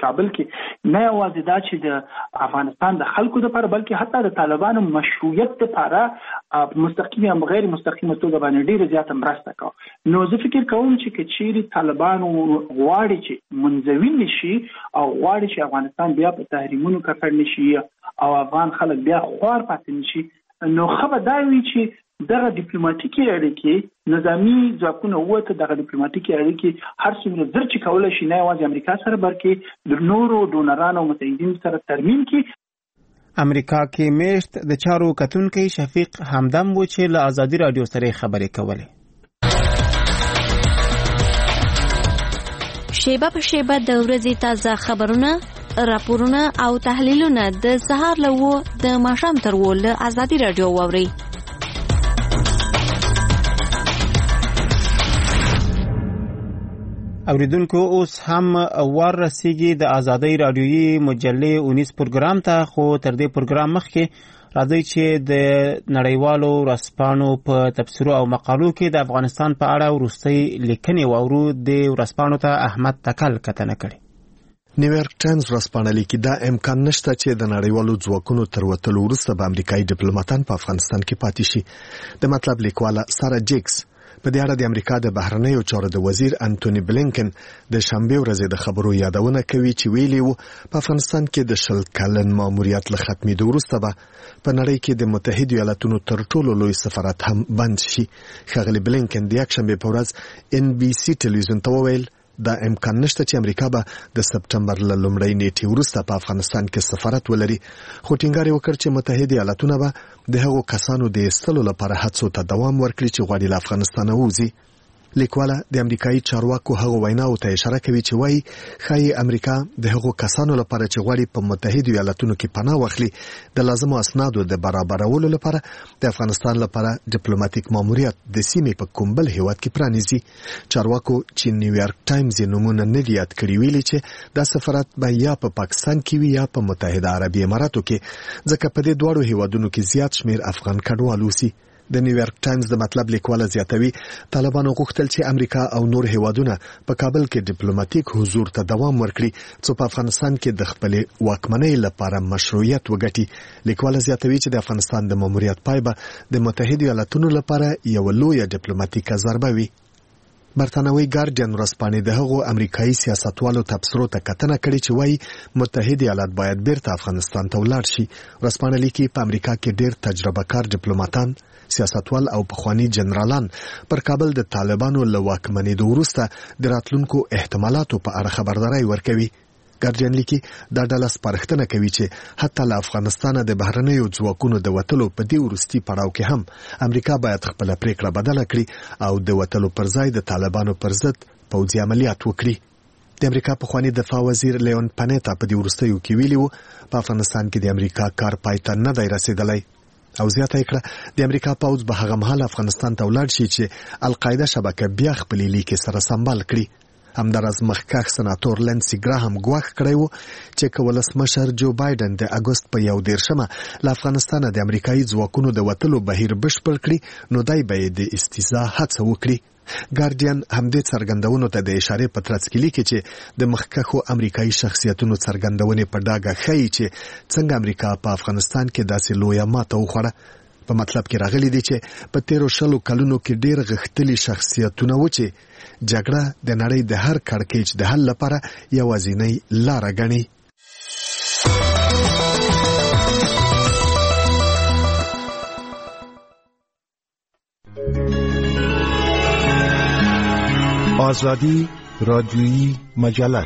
کابل کې نه یوازې دا چې د افغانستان د خلکو لپاره بلکې حتی د طالبانو مشروعیت لپاره مستقیم یا غیر مستقیمه توګه باندې ډیره زیاته مرسته کوي. نو زه فکر کوم چې کچېری طالبانو غواړي چې منځوي نشي او غواړي چې افغانستان بیا په تحریمونو ککړ نشي او افغان خلک بیا خوار پاتې نشي، نو خبر دا وی چې دغه ډیپلوماټیکي اړیکې نظامی ځواکونه وته دغه ډیپلوماټیکي اړیکې هر څومره زر چې کولای شي نه یوازې امریکا سره بلکې د نورو ډونرانو او متحدینو سره ترمیم کړي. امریکا کې میشت د چارو کتونکي شفیق همدم و چې له ازادي رادیو سره خبرې کولې. شیبه په شیبه د ورځې تازه خبرونه، راپورونه او تحلیلونه د سهار له و د ماښام تر و له ازادي رادیو واوري. اوریدونکو اوس هم ور رسیږي د ازادۍ رادیویي مجلې 19 پروګرام ته، خو تر دې پروګرام مخکې راځي چې د نړیوالو ورځپاڼو په تبصرو او مقالو کې د افغانستان په اړه وروستۍ لیکنې واورو. د ورځپاڼو ته احمد تکل کتنه کړې. نیویارک ټایمز ورځپاڼه لیکي دا امکان نشته چې د نړیوالو ځواکونو تر وتلو وروسته به امریکایي ډیپلوماټان په افغانستان کې پاتې شي. د مطلب لیکواله سارا جیکس په دې اړه د امریکا د بهرنیو چارو د وزیر انټونی بلینکن د شنبه ورځې د خبرو یادونه کوي چې ویلي وو په افغانستان کې د 10 کلن ماموریت له ختمېدو وروسته به په نړۍ کې د متحده ایالاتونو تر ټولو لوی سفارت هم بند شي. ښاغلي بلینکن د یکشنبه په ورځ NBC ټلویزیون ته وویل دا امکان نشته چې امریکا به د سپټمبر له لومړۍ نیټې وروسته په افغانستان کې سفارت ولري، خو ټینګار یې وکړ چې متحده ایالاتونه به د هغو کسانو د ایستلو لپاره هڅو ته دوام ورکړي چې غواړي له افغانستانه ووځي. لیکواله د امریکایي چارواکو هغو ویناو ته اشاره کوي چې وایي ښایي امریکا د هغو کسانو لپاره چې غواړي په متحده ایالاتونو کې پناه واخلي د لازمو اسنادو د برابرولو لپاره د افغانستان لپاره ډیپلوماټیک ماموریت د سیمې په کوم بل هیواد کې پرانیزي. چارواکو چې نیویارک ټایمز یې نومونه نه دي یاد کړي ویلي چې دا سفارت به یا په پاکستان کې وي یا په متحده عربي اماراتو کې، ځکه په دې دواړو هیوادونو کې زیات شمیر افغان کډوال اوسي. د نیویارک ټایمز د مطلب لیکواله زیاتوي طالبانو غوښتل چې امریکا او نور هیوادونه په کابل کې ډیپلوماټیک حضور ته دوام ورکړي څو په افغانستان کې د خپلې واکمنۍ لپاره مشروعیت وګټي. لیکواله زیاتوي چې د افغانستان د ماموریت پای به د متحده ایالاتونو لپاره یو لویه ډیپلوماټیکه ضربه وي. برتانوي ګارډین ورځپاڼې د هغو امریکایي سیاستوالو تبصرو ته کتنه کړې چې وایي متحده ایالات باید بیرته افغانستان ته ولاړ شي. ورځپاڼه لیکي په امریکا کې ډېر تجربه کار ډیپلوماټان، سیاستوال او پخوانی جنرالان پر کابل د طالبانو له واکمنېدو وروسته د راتلونکو احتمالاتو په اړه خبرداري ورکوي. ګارډین لیکي دا ډله سپارښتنه کوي چې حتی له افغانستانه د بهرنیو ځواکونو د وتلو په دې وروستي پړاو کې هم امریکا باید خپله پریکړه بدله کړي او د وتلو پر ځای د طالبانو پر ضد پوځي عملیات وکړي. د امریکا پخوانی دفاع وزیر لیون پنیتا په دې وروستیو کې ویلي وو په افغانستان کې د امریکا کار پای ته نه دی رسېدلی او زیاته یې کړه د امریکا پوځ به هغه مهال افغانستان ته ولاړ شي چې القاعده شبکه بیا خپلې لیکې سره سمبال کړي. همداراز مخکښ سناتور لینسي ګراهم ګواښ کړی و چې که ولسمشر جو بایدن د اګوست په 21 له افغانستانه د امریکایي ځواکونو د وتلو بهیر بشپړ کړي نو دی به یې د استیضاح هڅه وکړي. ګارډین همدې څرګندونو ته د اشارې په ترڅ کې لیکي چې د مخکښو امریکایي شخصیتونو څرګندونې په ډاګه ښیي چې څنګه امریکا په افغانستان کې داسې لویه ماته وخوړه. په مطلب کې راغلي دي چې په تیرو 10 کلونو کې ډېر غښتلي شخصیتونه و چې جګړه د نړۍ د هر کړکېچ د حل لپاره یوازینۍ لاره ګڼي. آزادی رادیویی مجله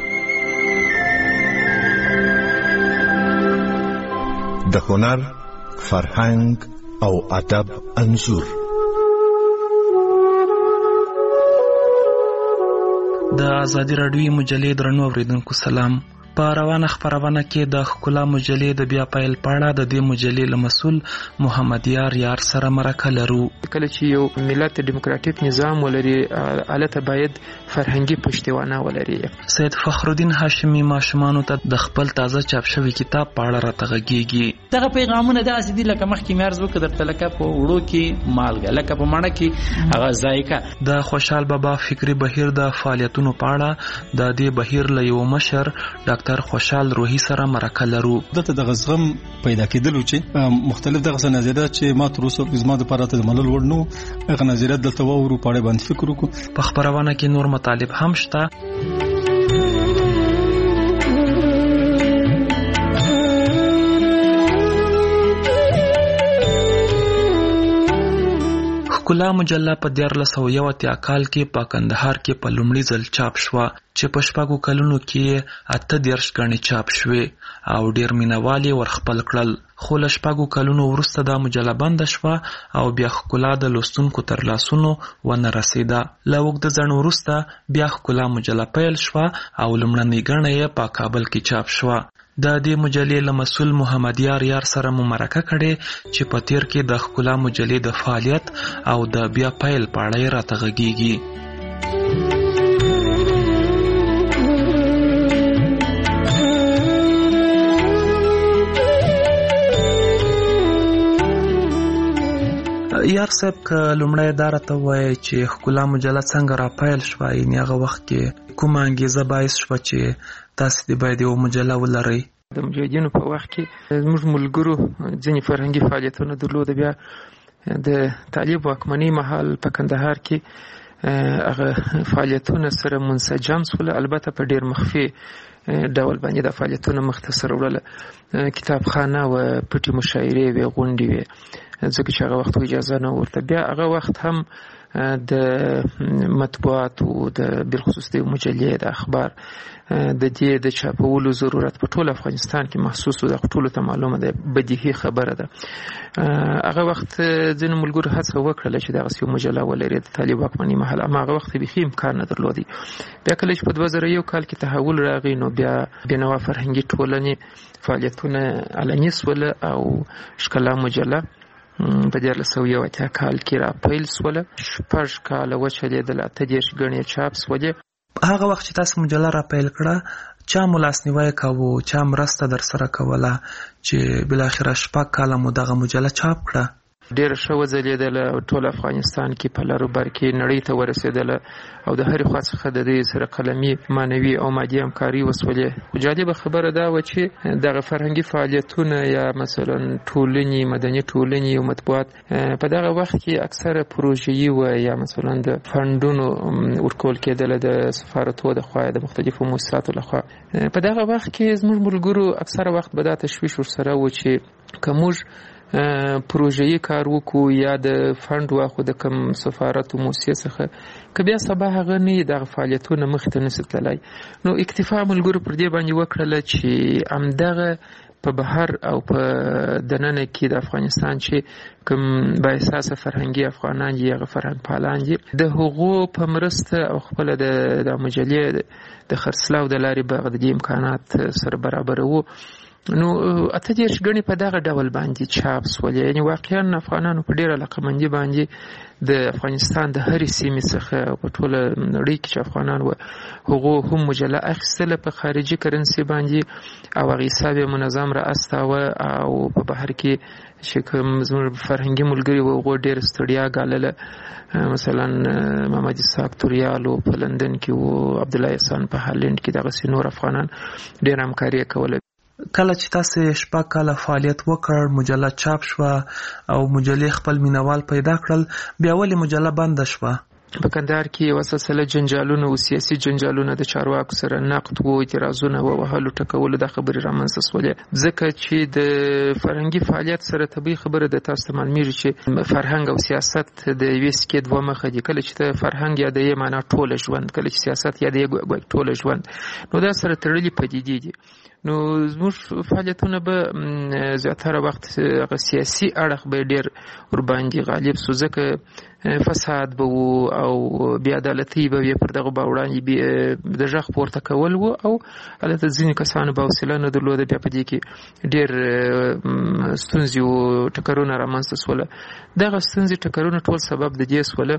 د هنر، فرهنګ او ادب انځور. د آزادی رادیویی مجلې درنو اوریدونکو سلام. په روانه خبرونه کې د ښکلا مجلې د بیا پیل پاړه د دې مجلې له مسؤل محمد یار سره مرکه لرو. کله چې یو ملت دیموکراتیک نظام ولري البته باید فرهنګي پشتوانه ولري. سید فخرالدین هاشمی ماشومانو ته د خپل تازه چاپ شوی کتاب په اړه راته غږیږي. دغه پیغامونه داسې دي لکه مخکې مې عرض وکړ درته لکه په وړو کې مالګه لکه په مڼه کې هغه ذایقه. د خوشحال بابا فکری بهیر د فعالیتونو په اړه د دې بهیر له یو مشر ډاکټر خوشحال روحي سره مرکه لرو. دته د غزغم پیدا کېدلو چې مختلف دغه نظریات چې ما تر اوسه زما د پاره ته منل وړ نو هغه نظریات دلته وورو په اړه باندې فکر وکړو. په خبرونه کې نور مطالب هم شته. ښکلا مجله په 1401 کال کې په کندهار کې په لومړي ځل چاپ شوه چې په 6 کلونو کې 38 غنې چاپ شوې او ډېر مینوال یې ورخپل کړل. خو له 6 کلونو وروسته دا مجله بند شوه او بیا ښکلا د لوستونکو تر لاسونو ونه رسیده. له اوږده ځنډ وروسته بیا ښکلا مجله پیل شوه او لومړنۍ غنه یې په کابل کې چاپ شوه. د دې مجلې له مسؤل محمد یار سره مو مرکه کړې چې په تیر کې د ښکلا مجلې د فعالیت او د بیا پیل په اړه راته غږیږي. یار صاحب که لومړی دا راته وایي چې ښکلا مجله څنګه را پیل شوه، یعنې هغه وخت کې کومه انګیزه باعث شوه چې تاسې دې باید یو مجله ولرئ؟ د مجاهدینو په وخت کې زموږ ملګرو ځینې فرهنګي فعالیتونه درلوده. بیا د طالب واکمنۍ مهال په کندهار کې هغه فعالیتونه سره منسجم شول، البته په ډېر مخفي ډول باندې د فعالیتونه مختصر وړل. کتابخانه و پټې مشاعرې وې، غونډې وې، ځکه چې هغه وخت اجازه نه ورته. بیا هغه وخت هم د مطبوعاتو د بالخصوص د مجلې د اخبار د دې د چاپولو ضرورت په ټول افغانستان کې محسوس و. د ټولو ته معلومه ده، بدیهي خبره ده. هغه وخت ځینو ملګرو هڅه وکړله چې دغسې یو مجله ولري د طالب واکمنۍ مهال، اما هغه وخت بیخي امکان نه درلودی. بیا کله چې په 2001 کال کې تحول راغی نو بیا بینوا فرهنګي ټولنې فعالیتونه علني سول او ښکلا مجله په 1401 کال کې را پیل سوله. 6 کاله وچلېدله، 38 غنې چاپ سولې. هغه وخت چې تاسو مجله را پیل کړه چا مو لاسنیوی کاوه، چا مرسته در سره کوله چې بالاخره 6 کاله مو دغه مجله چاپ کړه؟ ډېره ښه وځلېدله، ټول افغانستان کې په لارو بر کې نړۍ ته ورسېدله او د هرې خوا څخه د دې سره قلمي، معنوي او مادي همکاري وسولې. خو جالبه خبره دا وه چې دغه فرهنګي فعالیتونه یا مثلا ټولنې، مدني ټولنې او مطبوعات په دغه وخت کې اکثره پروژه‌یي وه یا مثلا د فنډونو ورکول کېدله د سفارتو د خوا، د مختلفو مؤسساتو لخوا. په دغه وخت کې زموږ ملګرو اکثره وخت به دا تشویش ورسره و چې که موږ پروژه‌یي کار وکړو یا د فنډ واخو د کوم سفارت او مؤسسې څخه، که بیا سبا هغه نه دغه فعالیتونه مخې ته نشي تللی. نو اکتفا ملګرو پر دې باندې وکړله چې همدغه په بهر او په دننه کې د افغانستان چې کوم با احساسه فرهنګي افغانان دي، هغه فرهنګ پالان دي، د هغو په مرسته او خپل د مجلې د خرڅلاو د لارې به د دې امکانات سره برابرو. نو 38 غنې په دغه ډول باندې چاپ سولې. یعنې واقعا افغانانو په ډېره علاقمندي باندې د افغانستان د هرې سیمې څخه په ټوله نړۍ کې چې افغانان وو هغو هم مجله اخیستله په خارجي کرنسي باندې او هغه حساب یې منظم را استاوه او په بهر کې چې کوم زموږ فرهنګي ملګري وو هغو ډېر ستړیا ګالله. مثلا محمد اسحاق توریالو په لندن کې وو، عبدالله احسان په هالند کې، دغسې نور افغانان ډېر همکاري کوله. کله چې تاسو 6 کاله فعالیت وکړ، مجله چاپ شوه او مجلې خپل مینوال پیدا کړل، بیا ولې مجله بند شوه؟ په کندهار کې یو سلسله جنجالونه او سیاسي جنجالونه د چارواکو سره نقد وو، اعتراضونه وو، وهلو ټکولو د خبرې رامنځته سولې. ځکه چې د فرهنګي فعالیت سره طبیعي خبره د تاسو ته معلومیږي چې فرهنګ او سیاست د یوې سکې دوه مخه دي. کله چې ته فرهنګ یادوې معنا ټوله ژوند، کله چې سیاست یادوې ټوله ژوند، نو دا سره تړلي پدیدې دي. نو زموږ فعالیتونه به زیاتره وخت سیاسي اړخ به ډېر ورباندې غالب سو، ځکه فساد به وو او بې عدالتي به وي، پر دغه به وړاندې د غږ پورته کول وو او هلته ځینې کسانو به حوصله نه درلوده، بیا په دې کې ډېر ستونزې و، ټکرونه رامنځته سوله. دغه ستونزې ټکرونه ټول سبب د دې سوله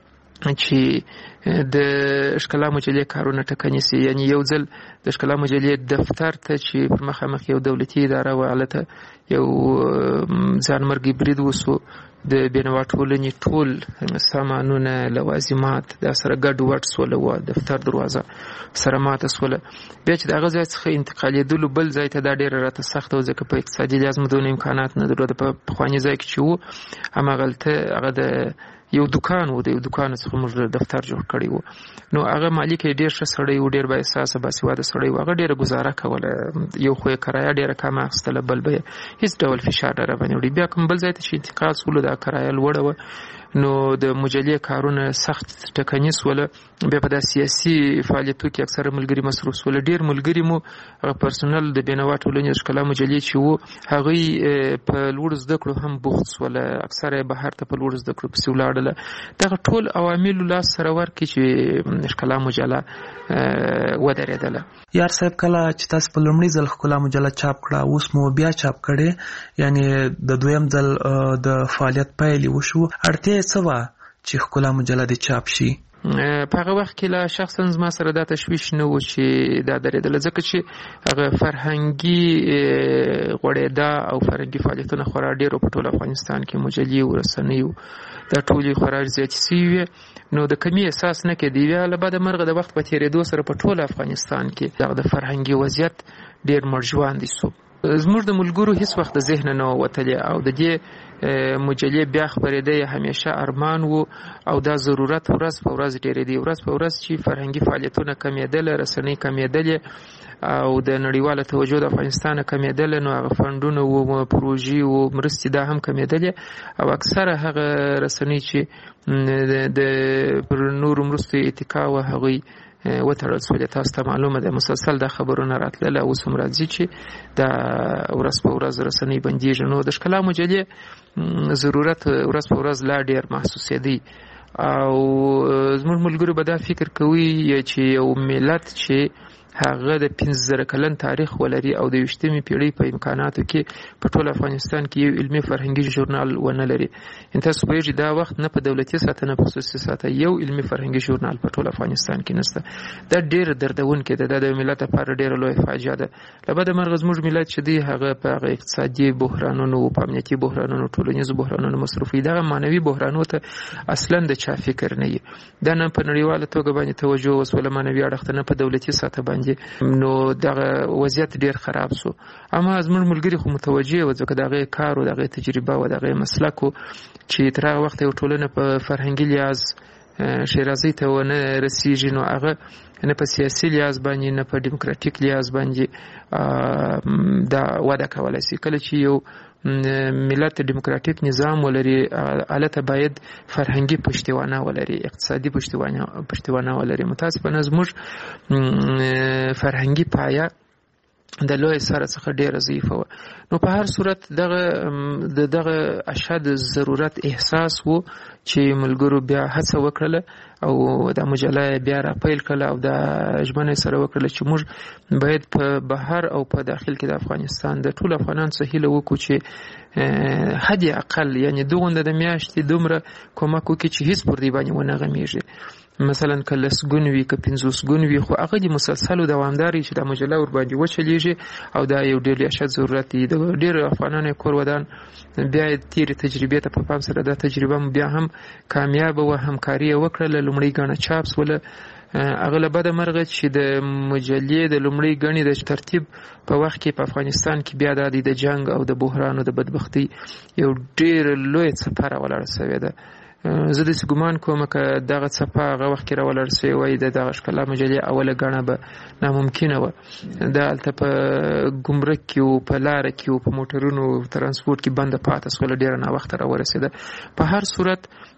چې د ښکلا مجلې کارونه ټکني سي. یعنی یو ځل د ښکلا مجلې دفتر ته چې پر مخامخ یو دولتي اداره وه، هلته یو ځانمرګي برید وسو، د بېنوا ټولنې ټول سامانونه لوازمات دا سره ګډ وډ سوله وه، دفتر دروازه سره ماته سوله. بیا چې د هغه ځای څخه انتقالېدلو بل ځای ته دا ډېره راته سخته وه، ځکه په اقتصادي لحاظ مو دونه امکانات نه درلوده. په پخواني ځای کې چې وو هماغلته هغه د یو دکان و، د یو دکان څخه موږ دفتر جوړ کړی و. نو هغه مالک یې ډېر ښه سړی و، ډېر با احساسه باسواده سړی و، هغه ډېره ګزاره کوله، یو خو یې کرایه ډېره کمه اخیستله، بل به هېڅ ډول فشار نه راباندې وړي. بیا کوم بل ځای ته چې انتقال سولو دا کرایه لوړه وه، نو د مجلې کارونه سخت ټکني سوله. بیا په دا سیاسي فعالیتو کې اکثره ملګري مصروف سوله. ډېر ملګري مو هغه پرسونل د بېنوا ټولنې د ښکلا مجلې چې وو، هغوی په لوړو زده کړو هم بوخت سوله، اکثره یې بهر ته په لوړو زده کړو پسې ولاړله. دغه ټول عواملو لاس سره ورکړي چې ښکلا مجله ودرېدله. یار صاحب، کله چې تاسو په لومړي ځل ښکلا مجله چاپ کړه، اوس مو بیا چاپ کړې، یعنی د دویم ځل د فعالیت پیل وشو، اړتیا یې څه وه چې ښکلا مجله دې چاپ شي؟ په هغه وخت کې لا شخصا زما سره دا تشویش نه و چې دا درېدله، ځکه چې هغه فرهنګي غوړېدا او فرهنګي فعالیتونه خورا ډېر په ټول افغانستان کې، مجلې او رسنۍ دا ټولې خورا زیاتې سوي وې، نو د کمي احساس نه کېدی. بیا له بعده مرغه د وخت په تېرېدو سره په ټول افغانستان کې دغه د فرهنګي وضعیت ډېر مړژواندی سو. زموږ د ملګرو هیڅ وخت د ذهن نه وتلی او د دې مجلې بیا خپرېده یې همیشه ارمان وو او دا ضرورت ورځ په ورځ ډېرېدی. ورځ په ورځ چې فرهنګي فعالیتونه کمېدله، رسنۍ کمېدلې او د نړیواله توجه د افغانستان کمېدله، نو هغه فنډونه و، پروژې و، مرستې دا هم کمېدلې او اکثره هغه رسنۍ چې د پر نورو مرستو اتکا وه هغوی وتړل سولې. تاسو ته معلومه ده مسلسل دا خبرونه راتلل، اوس هم راځي چې دا ورځ په ورځ رسنۍ بندېږي. نو د ښکلا مجلې ضرورت ورځ په ورځ لا ډېر محسوسېدی او زموږ ملګرو به دا فکر کوي چې یو ملت چې هغه د 15,000 کلن تاریخ ولري او د 20مې پیړۍ په امکاناتو کې په ټول افغانستان کې یو علمي فرهنګي ژورنال ونه لري. تاسو پوهېږئ دا وخت نه په دولتي سطح نه په خصوصي سطح یو علمي فرهنګي ژورنال په ټول افغانستان کې نشته. دا ډېر دردونکی ده، دا د ملت لپاره ډېره لویه فاجعه ده. له بده مرغه زموږ ملت چې دی هغه په هغه اقتصادي بحرانونو، په امنیتي بحرانونو، ټولنیزو بحرانونو مصروف وي. دغه معنوي بحرانو ته اصلا د چا فکر نه وي. دا نه په نړیواله توګه باندې توجه وسوله معنوي اړخ ته، نه په دولتي سطح باندې، نو دغه وضعیت ډیر خراب سو. اما زموږ ملګري خو متوجه و، ځکه دغه کار او دغه تجربه او دغه مسلک چې تر هغه وخت یو ټولنه په فرهنګي لحاظ شیرازي ته ونه رسیږي، نو هغه نه په سیاسي لحاظ باندې نه په ډیموکراتیک لحاظ باندې دا وده کولای شي. کله چې یو ملت ډیموکراتیک نظام ولري، البته باید فرهنګي پشتوانه ولري، اقتصادي پشتوانه ولري. متاسفانه زموږ فرهنګي پایه د لوی سره څخه ډیره ضعیفه وه. نو په هر صورت دغه اشد ضرورت احساس وو چې ملګرو بیا هڅه وکړله او دا مجله بیا را پیل کړله او دا ژمنه سره وکړله چې موږ باید په بهر او په داخل کې د افغانستان د ټول افغانانو څخه هیله وکړو چې حد اقل یعنی دوغنده د میاشتې دومره کومک وکړي چې هیڅ پر دې باندې ونه غمیږي. مثلا که لسګون وي که 50 ګون وي، خو هغه د مسلسل دوامداري چې د مجله ور باندې وچلیږي او دا یو ډېر اشد ضرورت دی. د ډېر افغانانو کور ودان بیا تیرې تجربې ته په پام سره دا تجربه بیا هم کامیاب و، همکاري وکړه. لومړی ګڼه چاپ سوله، هغه له بده مرغه چې د مجلې د لومړۍ ګڼې د ترتیب په وخت کې په افغانستان کې بیا د جنگ او د بحران او د بدبختۍ یو ډېر لوی څپه راولاړه سوې ده. زه داسې ګمان کوم که دغه څپه هغه وخت کې راولاړ سوې وای د دغه ښکلا مجلې اوله ګڼه به ناممکنه وه. دا هلته په ګمرک کې و، په لاره کې و، په موټرونو ترانسپورټ کې بنده پاته سوله، ډېره ناوخته راورسېده. په هر صورت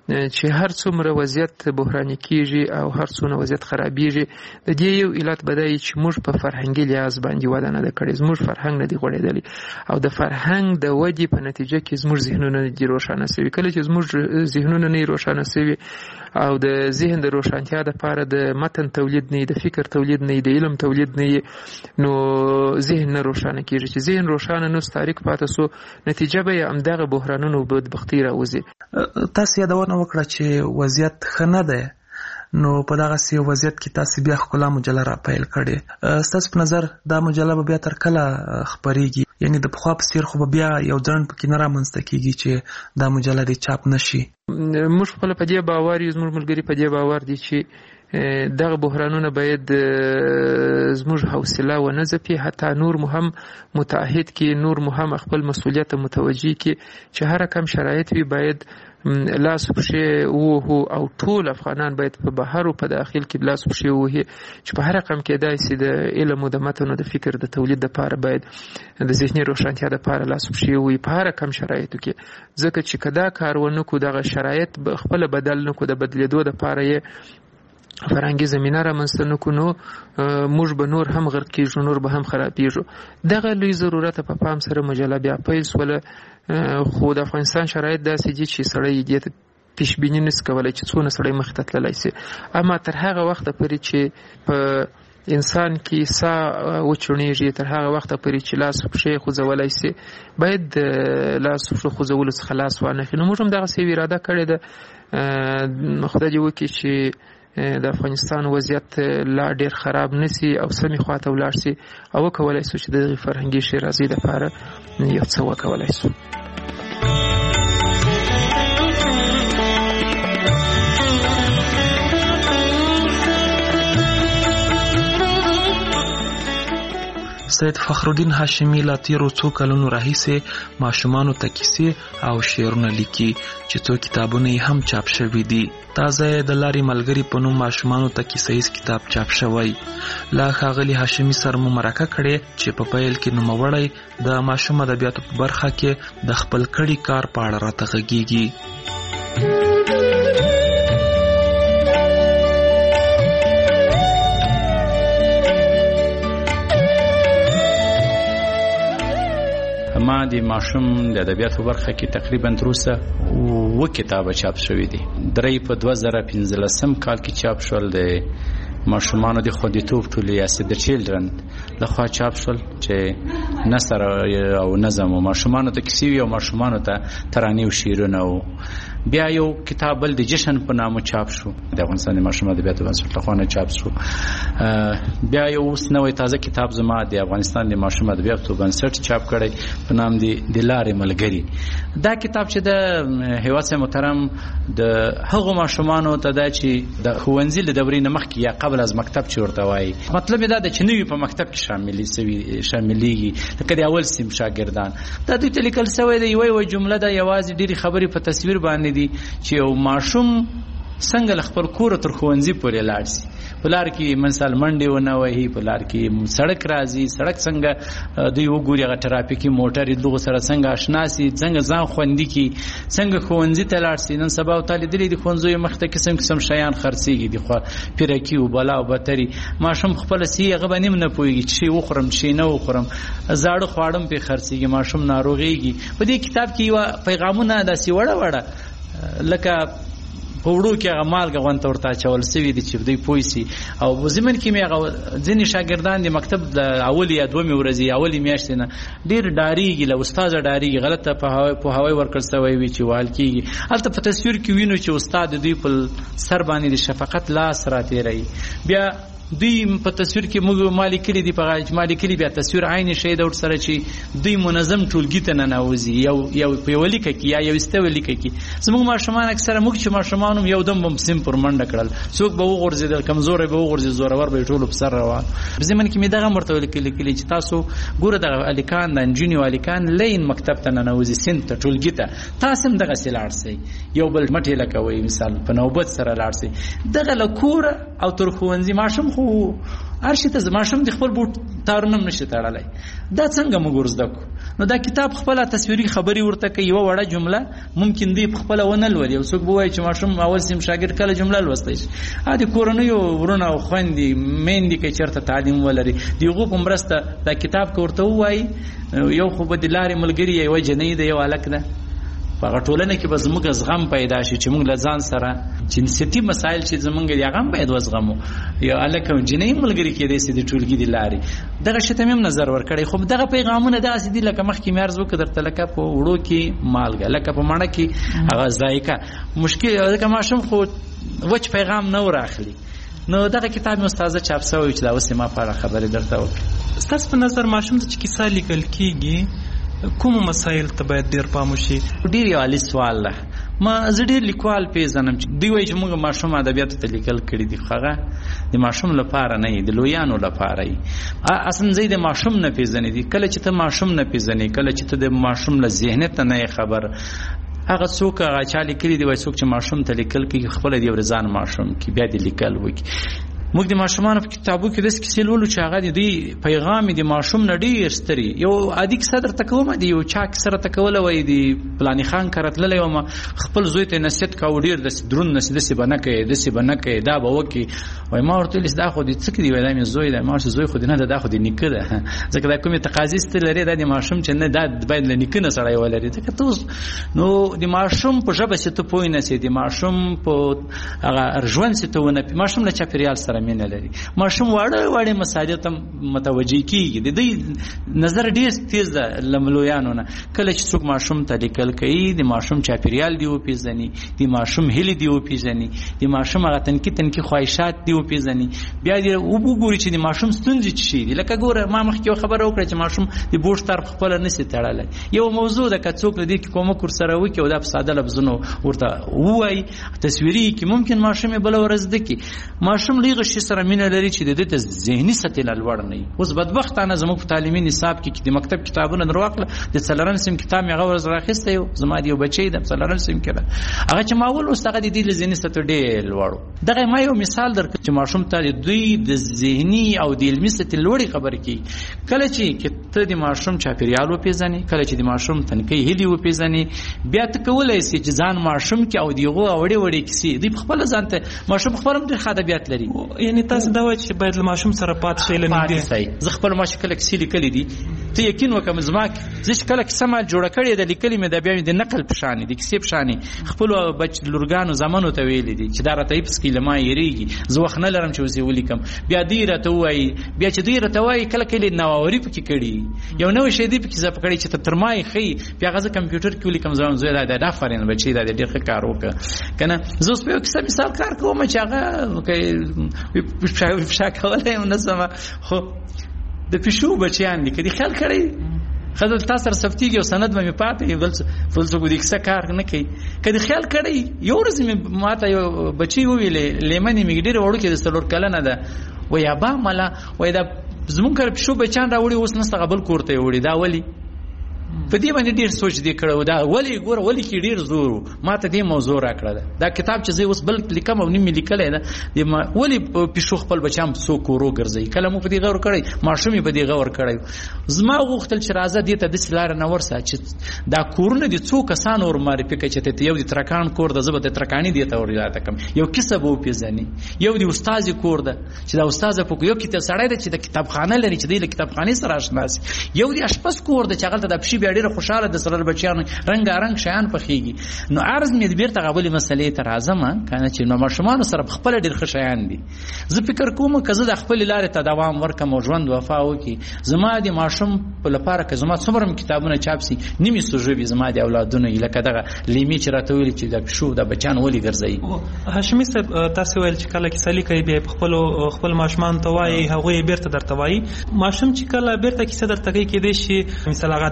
چې هر څومره وضعیت بحراني کیږي او هر څومره وضعیت خرابېږي د دې یو علت بدای چې موږ په فرهنګي لحاظ باندې وده نه کړې، زموږ فرهنګ نه دی غوړېدلی او د فرهنګ د ودې په نتیجه کې زموږ ذهنونه نه دي روښانه شوي. کله چې زموږ ذهنونه نه روښانه شوي او د ذهن د روښانتیا لپاره د متن تولید نه، د فکر تولید نه، د علم تولید نه، نو ذهن نه روښانه کیږي. چې ذهن روښانه نو تاریخ پاتې سو، نتیجه به همدغه بحرانونو او بدبختي راوځي. تاسو یادونه وکړه چې وضعیت ښه نه دی، نو په دغه سی وضعیت کې تاسو بیا ښکلا مجله را پیل کړې. ستاسو په نظر دا مجله به بیا تر کله خپرېږي؟ یعنی د پخوا په څیر خو بیا یو ځنډ پکې نه رامنځته کېږي چې دا مجله دې چاپ نشي؟ موږ خپله په دې باور یو، زموږ ملګري په دې باور دي چې دغه بحرانونه باید زموږ حوصله ونه ځپي، حتی نور مو هم متعهد کې، نور مو هم خپل مسؤلیت متوجه کې چې هر کم شرایط وي باید لاس پښې ووهو او ټول افغانان باید په بهر او په داخل کې لاس پښې ووهي چې په هر رقم کېدای شي د علم او د متن او د فکر د تولید لپاره باید د ذهني روښانتیا لپاره لاس پښې ووهي په هر رقم شرایطو کې. ځکه چې که دا کار ونه کړو، دغه شرایط خپل بدل نه کړو، د بدلېدو لپاره یې فرهنګي زمینه رامنځته نه کړو، نو موږ به نور هم غرق کېږو، نور به هم خرابېږو. دغه لوی ضرورت په پام سره مجله بیا پیل شوله، خو د افغانستان شرایط داسې دي چې سړی دې ته پیشبیني نشي کولی چې څونه سړی مخې ته تللی شي. اما تر هغه وخته پورې چې په انسان کې ساه وچړنېږي، تر هغه وخته پورې چې لاس پښې خوځولی شي، باید د لاس پښو خوځولو څخه لاس وانخلي. نو موږ هم دغسې یوه اراده کړې ده. خدای دې وکړي چې د افغانستان وضعیت لا ډیر خراب نسی او سمې خواته ولاړ شي او وکولای شو چې د فرهنګي شیرازي لپاره یو څه وکولای شو. سید فخرالدین هاشمی لا تیرو څو کلونو راهیسې ماشومانو ته کیسې او شعرونه لیکي چې څو کتابونه یې هم چاپ شوي دي. تازه د لارې ملګري په نوم ماشومانو ته کیسهیز کتاب چاپ شوی. لا ښاغلي هاشمي سره مو مرکه کړې چې په پیل کې نوموړی د ماشوم ادبیاتو په برخه کې د خپل کړي کار په اړه راته غږیږي. ما د ماشوم د ادبیاتو برخه کې تقریبا تر اوسه 2 کتابه چاپ شوي دي. 3 په 2015 کال کې چاپ شول، د ماشومانو د خوندیتوب ټولې یا سید چیلډرن لخوا چاپ شول چې نثر او نظم او ماشومانو ته کیسې او ماشومانو ته ترانې او شعرونه. او بیا یو کتاب بل د جشن په نامه چاپ شو، د افغانستان د ماشوم ادبیاتو بنسټ لخوا نه چاپ شو. بیا یو اوس نوې تازه کتاب زما د افغانستان د ماشوم ادبیاتو بنسټ چاپ کړی په نام دی د لارې ملګري. دا کتاب چې د هیواد محترم د هغو ماشومانو ته دا چې د ښوونځي له دورې نه مخکې یا قبل از مکتب چې ورته وایي، مطلب دا د چې نوي په مکتب کې شاملېږي لکه د اول سیم شاګردان. دا دوی ته لیکل شوی دی یوه جمله ده، یوازې ډېرې خبرې په تصویر باندې دي چې یو ماشوم څنګه خپل کور تر ښوونځي پورې لاړ شي. په لار کې مثال منډې ونه وهي، په لار کې سړک راځي، سړک څنګه دوی وګوري، هغه ټرافیکي موټرې دغه سره څنګه آشنا شي، څنګه ځان خوندي کړي، څنګه ښوونځي ته لاړ شي. نن سبا ورته لیدلي دي ښوونځیو مخ ته قسم قسم شیان خرڅېږي، دي خو پیرکي او بلا او بتري. ماشوم خپله سي هغه به نیم نه پوهېږي چې شی وخورم شی نه وخورم، زاړه خواړه هم پرې خرڅېږي، ماشوم ناروغېږي. په دې کتاب کې یوه پیغامونه داسې وړه وړه لکه په وړو کې هغه مالګه غونته ورته اچول سوي دي چې دوی پوه شي. او په ضمن کې مې هغه ځینې شاګردان د مکتب د اولې یا 2 ورځې اولې میاشتې نه ډېر ډارېږي، له استاده ډارېږي، غلطه پوهاوی ورکړل سوی وي چې وهل کېږي. هلته په تصویر کې وینو چې استاد دوی په سر باندې د شفقت لاس راتېروي. بیا دوی په تصویر کې موږ مالی کلی دی په اجمالی کلی بیا تصویر عین شی د ور سره چې دوی منظم ټولګي ته نه نوځي، یو په ولیکه کې یا یو استولیکه کې. زموږ ماشومان اکثره موږ چې ماشومان یو دم بم سیم پر منډه کړل، څوک به وغورځیدل، کمزور به وغورځي، زورور به ټول په سر روان. زمون کې مې دغه مرته ولیکل چې تاسو ګوره د الیکان د انجینیو الیکان لین مکتب ته نه نوځي، سین ته ټولګي ته تاسو هم دغه سیلار سي، یو بل مټه لکوي مثال په نوبت سره لاړ سي. دغه لکوره او تر خوندې ماشوم خو ارشي ته ماشوم د خپل بوت تارونه نشي تړلای. دا څنګه موږ ورزده کو؟ نو دا کتاب خپل تصویري خبري ورته کوي، یو وړه جمله ممکن دی خپل ونه لولي، او څوک بوای چې ماشوم اول سیم شاګرد کله جمله لوستای شي. ا دې کورنیو ورونه او خويندې مېندې کې چرته تعلیم ولري دیغه په مرسته دا کتاب کوته وای یو خو به د لارې ملګری یو جنې دی یو الک ده. په ټولنه کې به زموږ زغم پیدا شي چې موږ لزان سره جنسيتي مسائل چې زمونږ دی هغه باید وزغمو. یو الکه جنې ملګری کې دې سې د ټولګي دی لاري دغه شته مم نظر ورکړي. خو دغه پیغامونه د اسدي لکه مخ کې مارز وکړ تلکه په وړو کې مالګه لکه په مڼه کې هغه ذایقه مشکل دغه ماشوم خو وچ پیغام نه وراخلي. نو دغه کتاب مې استاد چاپ شوی چې دا اوس ما په اړه خبرې درته وکړم. ستاسو په نظر ماشوم ته چې کیسه لیکل کیږي کوم مسائل ته باید ډیر پام وشي؟ ډیر یو عالی سوال ده. ما زه ډیر لیکوال پیژنم چې دوی وایي چې موږ ماشوم ادبیات ته لیکل کړي دي، خو د ماشوم لپاره نه د لویانو لپاره ای. اصلا زه د ماشوم نه پیژنې دي. کله چې ته ماشوم نه پیژنې، کله چې ته د ماشوم له ذهنیت نه خبر، هغه څوک هغه چا لیکلي دی وای څوک چې ماشوم ته لیکل کوي خپل دی ورزان ماشوم کې بیا دی لیکل وکي. موږ د ماشومان په کتابو کې د کیسې لولو چې هغه دی پیغام دی ماشوم نه ډیر ستري. یو عادي کیسه درته کوم دی، یو چا کیسه درته کوله وای دی پلاني خان کرتللی و ما خپل زوی ته نصیحت کاو ډیر د درون نصیحت سی بنه کوي د سی بنه کوي دا به وکی وای ما ورته لیس دا خو دې څه دی وای دا مې زوی دا ما زوی خو دې نه دا خو دې نیکه ده ځکه دا کومه تقاضی ست لري د ماشوم چې نه دا باید نیکه نه سړی ولري. ځکه ته نو د ماشوم په ژبه ست پوی نه سي، د ماشوم په هغه ارجوان ست ونه ماشوم له چاپیریال سره مینه لري. ماشوم واړه مسایل ته متوجي کیږي. د دې نظر ډیر تیز ده لملویانو نه. کله چې څوک ماشوم ته لیکل کوي د ماشوم چاپیریال دی او پیژني، د ماشوم هلي دی او پیژني، د ماشوم هغه تنکي خواهشات دی او پیژني. بیا دې وګوري چې د ماشوم ستونزې څه دي. لکه ګوره ما مخکې خبره وکړه چې ماشوم د بوش طرف خپل نه سي تړلای. یو موضوع ده که څوک دې کوم کور سره وکي او دا په ساده لفظونو ورته وای تصویري کې ممکن ماشوم بل ورځ دکی ماشوم لیغه شي سره مینه لري چې د دې ذهني سطح لوړ نه. اوس بدبختانه زموږ په تعلیمي نصاب کې د مکتب کتابونه درواخله د څلورم سیم کتاب مې غوړ راخسته یو زما دی یو بچی د څلورم سیم کې هغه چې ماول اوس هغه د دې ذهني سطح ډېر لوړ. دغه ما یو مثال درکړم چې ماشوم ته دوی د ذهني او د علمي سطح لوړې خبرې کوي. کله چې ته د ماشوم چاپیریال وپیژنې، کله چې د ماشوم تنکي هلي وپیژنې، بیا ته کولای شي چې ځان ماشوم کې او دیغه وړي وړي کیسې دی خپل ځان ته ماشوم خبرم د ادبیات لري. یعنی تاسو دا وایي چې باید له ماشوم سره پات شي لنی زه خپل ماشوم کله کیسې لیکلې دي ته یقین وکم زما چې کله کیسه ما جوړه کړې ده لیکلې مې د بیا د نقل پشانې د کیسې پشانې خپل بچ لورګانو زمانو ته ویلې دي چې دا راته ایپس کې لما یریږي زه وخت نه لرم چې وزي ولیکم. بیا دې راته وایي بیا چې دې راته وایي کله کله نووري پکې کړي یو نو شی دی پکې زه پکړې چې ته ترمای خي بیا غزه کمپیوټر کې ولیکم زه زه دا افرین بچي دا ډېر ښه کار وکړه کنه. زه اوس په کیسه مثال کار کوم چې هغه فشا کولای نو سم خو د پښو بچیان دي کدي خیال کړی خدای تاسو سره سفتیږي او سند مې پاتې بل فلسفه کو دي څه کار نه کوي کدي خیال کړی. یو ورځ مې ماته یو بچی ویلې لیمنې مې ډېر وړو کې د سلور کله نه ده وای ابا ملا وای دا زمون کړ پښو بچان راوړي اوس نه قبل کوړته وړي دا ولی په دې باندې ډیر سوچ دی کړو دا ولی ګور ولی کې ډیر زور ماته دې موضوع را کړل دا کتاب چې زه اوس بل لیکم او نیم لیکلای دا ولی پښو خپل بچام سو کورو ګرځي کله مو په دې غور کړی ماشومې په دې غور کړی زما غوښتل چې راځه دې ته د سلار نه ورسا چې دا کورونه دي څو کسان اور معرفي کړي چې ته یو د ترکان کور د زبده ترکانی دی ته ورته کم یو کسب او پیژني یو د استاد کور ده چې دا استاد په یو کتاب سړی دی چې د کتابخانه لري چې د کتابخانه سره آشنا شي یو د اشپز کور ده چې هغه د بشي بیا ډیره خوشاله د سره بچیانو رنگارنګ شیان پخېږي. نو عرض مې بیرته غوړې مسلې تر اعظم کنه چې نو ماشومان سره خپل ډیر ښه شیان دي. زه فکر کوم که زه د خپل لارې ته دوام ورکم او ژوند وفا وکي زما د ماشوم په لپاره که زما څومره کتابونه چاپ سي نیمه سوژوي زما د اولادونو لکه دغه لیمي چې راته ویل چې د پښو د بچان ولي ګرځي. هاشمي صاحب تاسو ویل چې کله کیسه لیکي به خپل ماشومان ته وایي هغه بیرته درته وایي ماشوم چې کله بیرته کیسه درته کوي کې دي شي مثلا ادبي نزاکت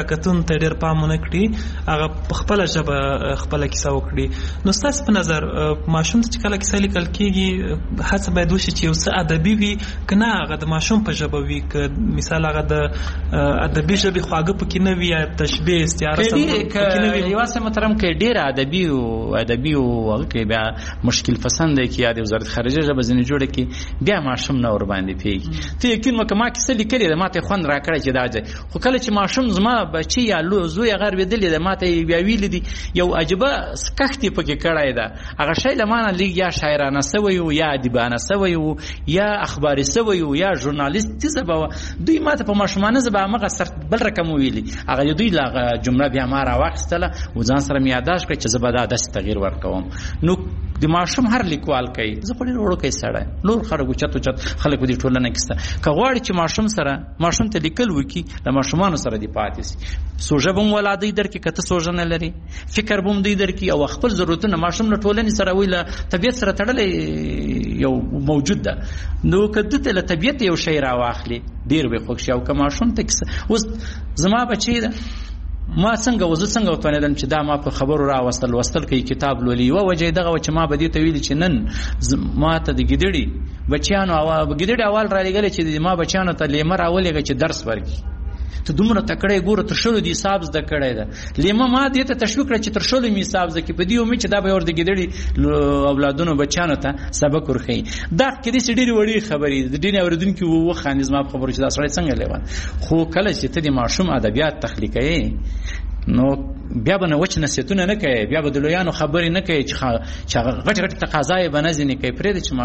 حرکتونو ته ډېر پام ونه کړي هغه په خپله ژبه خپله کیسه وکړي. نو ستاسو په نظر ماشوم ته چې کله کیسه لیکل کېږي هڅه باید وشي چې یو څه ادبي وي که نه هغه د ماشوم په ژبه وي، که مثال هغه د ادبي ژبې خواږه پکې نه وي یا تشبیه استعاره پکې نه وي. یوازې محترم که ډېر ادبي او هغه کې بیا مشکل پسند دی کې یا د وزارت خارجه ژبه ځینې جوړه کړي بیا ماشوم نه ورباندې پوهېږي. ته یقین وکړه ما کیسه لیکلې ده ما ته خوند راکړی چې دا ځای، خو کله چې ماشوم زما بچی یا زوی هغه لوېدلې ده ما ته یې بیا ویلي دي یو عجیبه کښت یې پکې کړی ده، هغه شی له ما نه لږ یا شاعرانه سوی و یا ادیبانه سوی و یا اخباري سوی و یا ژورنالیستي ژبه وه. دوی ما ته په ماشومانه ژبه همغه سر بل رقم وویلي، هغه د دوی له جمله بیا ما راواخیستله و ځان سره مې یاداشت کړه چې زه به دا داسې تغییر ورکوم. نو د ماشوم هر لیکوال کوي، زه په ډېر وړوکی سړی نور خلک اوچت خلک په دې ټولنه کې شته، که غواړي چې ماشوم ته لیکل وکړي له ماشومانو سره دې پاتې شي. سوژه به هم ولادۍ درکړي که ته سوژه نه لري، فکر به هم دوی درکړي او خپل ضرورتونه ماشوم له ټولنې سره وي له طبیعت سره تړلی یو موجود ده. نو که ده ته له طبیعت یو شی راواخلي ډېر به خوښ شي. او که ماشوم ته کیسه اوس زما بچی ده ما څنګه وتوانېدم چې دا ما په خبرو راوستل کوي کتاب لولي. یوه وجه دغه و چې ما به دې ته ویلي چې نن ما ته د ګیدړي بچیانو ګیدړي اول را لېږلی چې ما بچیانو ته لیمه راولېږه چې درس ورکړي. ته دومره تکړه ګوره تر شلو دې حساب زده کړی ده. لیمه ما دې ته تشویق کړه چې تر شلو مې حساب زده کړي په دې امید چې دا به ور د ګیدړي اولادونو بچیانو ته سبق ورښیي. دا کېدای شي ډېرې وړې خبرې د ډېرې اورېدونکي وخاندي زما په خبرو چې دا سړی څنګه لیوان. خو کله چې ته د ماشوم ادبیات تخلیقوي نو بیا به نه وچ نصیحتونه نه کوي، بیا به د لویانو خبرې نه کوي چې هغه غټ تقاضا یې به نه ځینې کوي. پرېږدي چې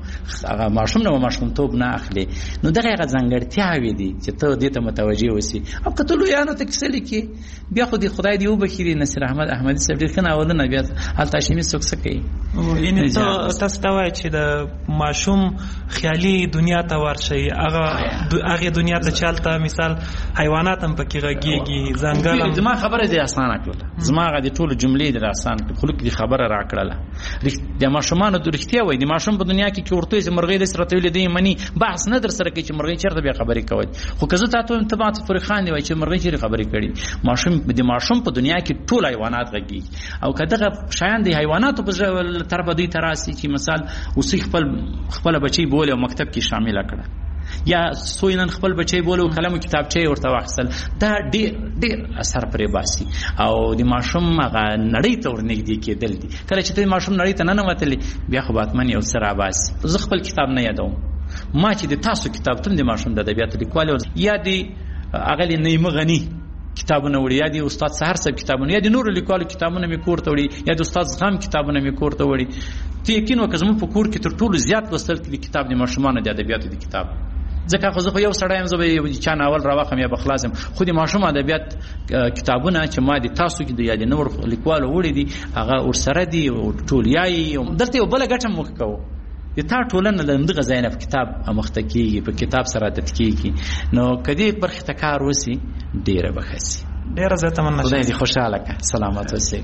ماشوم نه به ماشومتوب نه اخلي. نو دغه هغه ځانګړتیاوې دي چې ته دې ته متوجه اوسې. او که ته لویانو ته کیسه لیکې بیا خو دې خدای دې وبخښي نصیر احمد احمدي صاحب ډېر ښه ناولونه بیا هلته هاشمي څوک څه کوي. یعنې تاسو ته وایي چې د ماشوم خیالي دنیا ته ورشئ، هغې دنیا ته چې هلته مثال حیوانات هم پکې غږېږي ځنګل هم. زما خبره دې اسانه کړله، زما هغه د ټولو جملې دې اسانه کړې، خلک دې خبره راکړله. د ماشومانو رښتیا وایي د ماشوم په دنیا کې ورته چې مرغۍ داسې راته ویلې دی مني بحث نه در سره کوي چې مرغۍ چېرته بیا خبرې کوي. خو که زه تا ته وایم ته ماته پورې خاندې وایي چې مرغۍ چېرې خبرې کړي. د ماشوم په دنیا کې ټول حیوانات غږېږي. او که دغه شیان د حیواناتو په طرفه دوی ته راسي چې مثال اوسې خپله بچی بولې او مکتب کې شامله کړه یا سوی نن خپل بچی بوله او قلم او کتابچه یې ورته واخیستل، دا ډېر اثر پرې باسي. او د ماشوم هغه نړۍ ته ورنږدې کېدل دي. کله چې ته د ماشوم نړۍ ته ننوتلې بیا خو باتمن یو څه راباسي. زه خپل کتاب نه یادوم، ما چې د تاسو کتابتون د ماشوم د ادبیاتو لیکوال یا د اغلې نعیمه غني کتابونه وړي یا د استاد سحر صاحب کتابونه یا د نورو لیکوالو کتابونه مې کور ته وړي یا د استاد زغم کتابونه مې کور ته وړي. ته یقین وکړه زموږ په کور کې تر ټولو زیات لوستل کېدي کتاب د ماشومانو د ادبیاتو د کتاب. ځکه خو زه خو یو سړی یم، زه به چا ناول راواخلم یا به خلاص یم. خو د ماشوم ادبیات کتابونه چې ما د تاسو کې د یا د نور لیکوالو وړي دي هغه ورسره دي ټولیایي. دلته یو بله ګټه موږ کوو، د تا ټولنه له همدغه ځای نه په کتاب اموخته کېږي، په کتاب سره عادت کېږي. نو که دې برخې ته کار وسي ډېره به ښه سي. ډېره زیاته مننه. خدای دې خوشحاله کړه. سلامت اوسئ.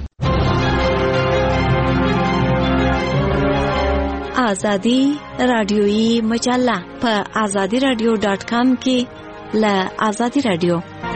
آزادی رادیویی مجله په azadiradio.com کې له آزادی رادیو.